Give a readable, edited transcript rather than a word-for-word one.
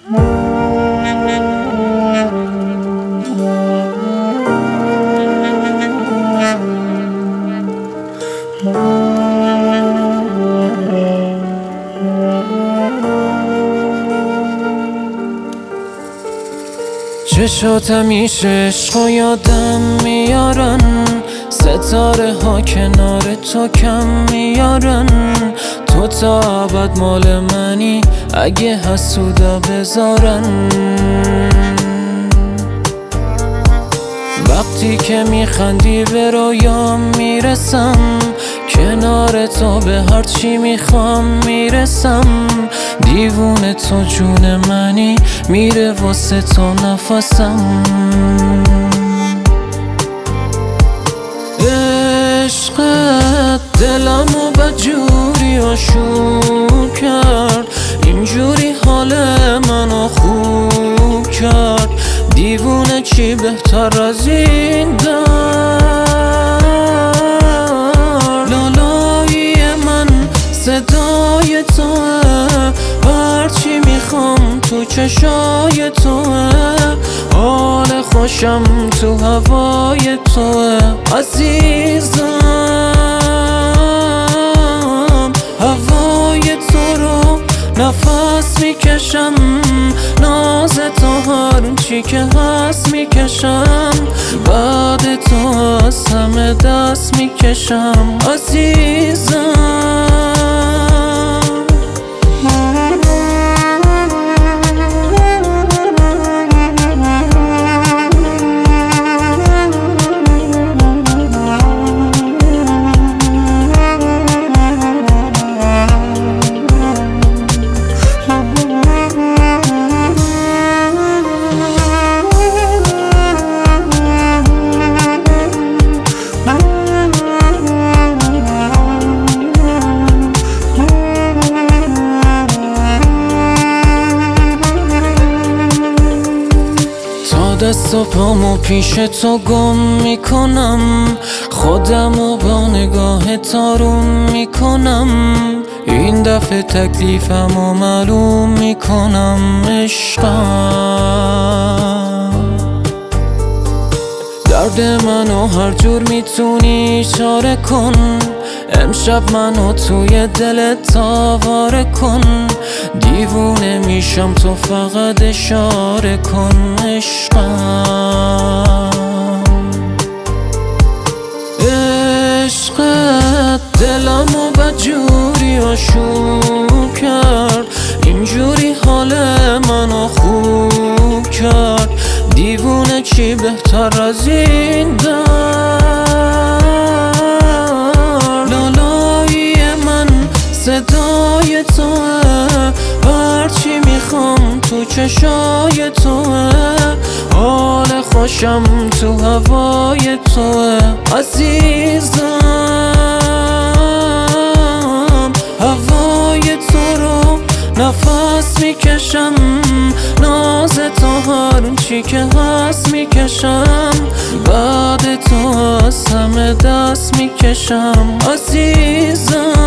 چشات همیشه عشقو یادم میارن، ستاره ها کنار تو کم میارن. تو تا ابد مال منی اگه حسودا بذارن. وقتی که میخندی به رویام میرسم، کنار تو به هر چی میخوام میرسم. دیوونه تو جون منی، میره واسه تو نفسم. عشقت دلمو بدجوری آشوب کرد، اینجوری حال منو خوب کرد. دیوونه چی بهتر از این دار؟ لالایی من صدای توه، هرچی میخوام تو چشای توه. حال خوشم تو هوای توه عزیزم. هوای تو رو نفس میکشم، ناز تو هر چی که هست میکشم. بعد تو از همه دست میکشم عزیزم. دست و پامو پیش تو گم میکنم، خودمو با نگاه تارون میکنم. این دفعه تکلیفمو معلوم میکنم عشقم. درد منو هر جور میتونی اشاره کن، امشب منو توی دلت آواره کن. دیوونه میشم تو فقط اشاره کن عشقم. عشقت دلمو بدجوری آشوب کرد، اینجوری حال منو خوب کرد. دیوونه چی بهتر از این دار؟ لالایی من صدای توه، هرچی میخوام تو چشای توه. حال خوشم تو هوای توه عزیزم. هوای تو رو نفس میکشم، ناز تو هر چی که هست میکشم. بعد تو از همه دست میکشم عزیزم.